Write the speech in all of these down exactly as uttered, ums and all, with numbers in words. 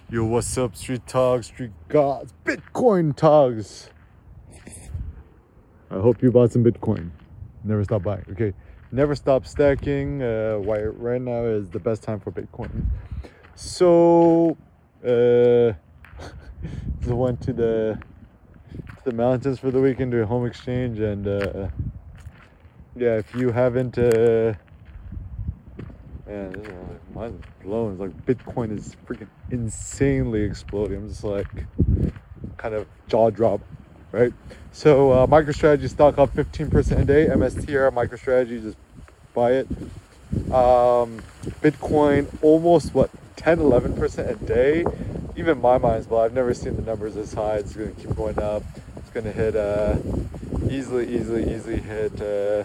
Yo, what's up, street togs, street gods, Bitcoin togs? I hope you bought some Bitcoin. Never stop buying, okay? Never stop stacking. Uh, why right now is the best time for Bitcoin. So, uh, just went to the to the mountains for the weekend to a home exchange, and uh, yeah, if you haven't, uh, man, this is, mine's blown. It's like Bitcoin is freaking insanely exploding. I'm just like kind of jaw drop, right? So uh, MicroStrategy stock up fifteen percent a day. M S T R MicroStrategy, just buy it. Um, Bitcoin almost what ten, eleven percent a day. Even my mind's blown. I've never seen the numbers this high. It's gonna keep going up. It's gonna hit uh, easily, easily, easily hit uh,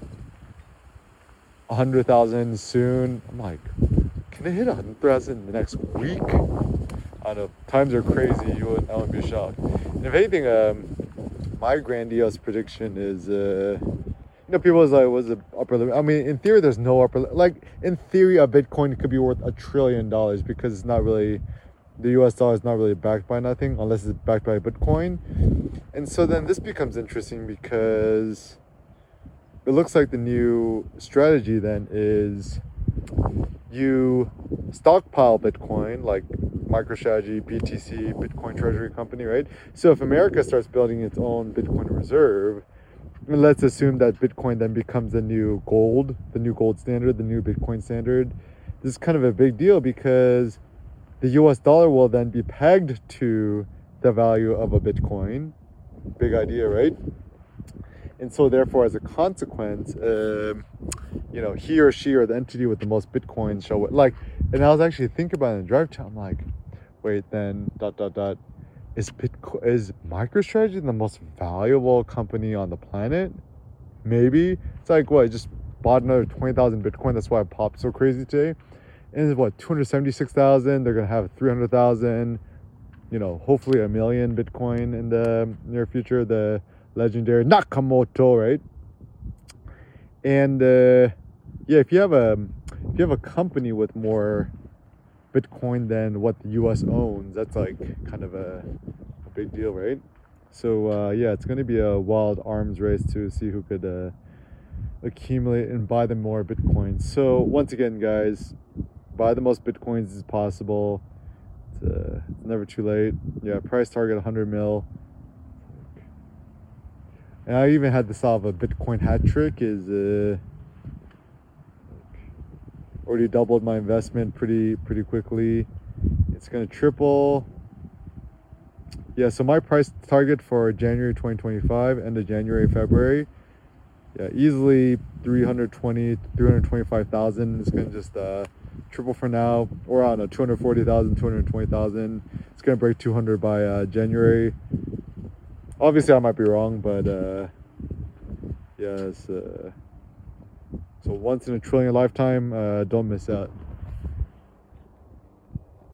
one hundred thousand soon. I'm like, can it hit one hundred thousand in the next week? I know, times are crazy. You wouldn't, I wouldn't be shocked. And if anything, um, my grandiose prediction is, uh, you know, people was like, was the upper limit? I mean, in theory, there's no upper limit. Like, in theory, a Bitcoin could be worth a trillion dollars because it's not really, the U S dollar is not really backed by nothing unless it's backed by Bitcoin. And so then this becomes interesting because it looks like the new strategy then is you stockpile Bitcoin, like MicroStrategy, B T C, Bitcoin Treasury Company, right? So if America starts building its own Bitcoin reserve, and let's assume that Bitcoin then becomes the new gold, the new gold standard, the new Bitcoin standard. This is kind of a big deal because the U S dollar will then be pegged to the value of a Bitcoin. Big idea, right? And so therefore, as a consequence, um, you know, he or she or the entity with the most Bitcoin shall, like, and I was actually thinking about it in the drive chat. I'm like, wait, then dot, dot, dot, is Bitcoin, is MicroStrategy the most valuable company on the planet? Maybe. It's like, what, I just bought another twenty thousand Bitcoin. That's why I popped so crazy today. And it's what, two hundred seventy-six thousand. They're going to have three hundred thousand, you know, hopefully a million Bitcoin in the near future. The legendary Nakamoto, right? And uh, yeah, if you have a if you have a company with more Bitcoin than what the U S owns, that's like kind of a, a big deal, right? So uh, yeah, it's going to be a wild arms race to see who could uh, accumulate and buy them more Bitcoins. So once again, guys, buy the most Bitcoins as possible. It's, uh, it's never too late. Yeah, price target one hundred mil. And I even had to solve a Bitcoin hat trick. Is uh, already doubled my investment pretty pretty quickly. It's gonna triple. Yeah, so my price target for January twenty twenty-five, end of January, February. Yeah, easily three hundred twenty, three hundred twenty-five thousand. It's gonna just uh, triple for now, or I don't know, two hundred forty thousand, two hundred twenty thousand. It's gonna break two hundred by uh, January. Obviously, I might be wrong, but uh, yes. Uh, so once in a trillion lifetime, uh, don't miss out.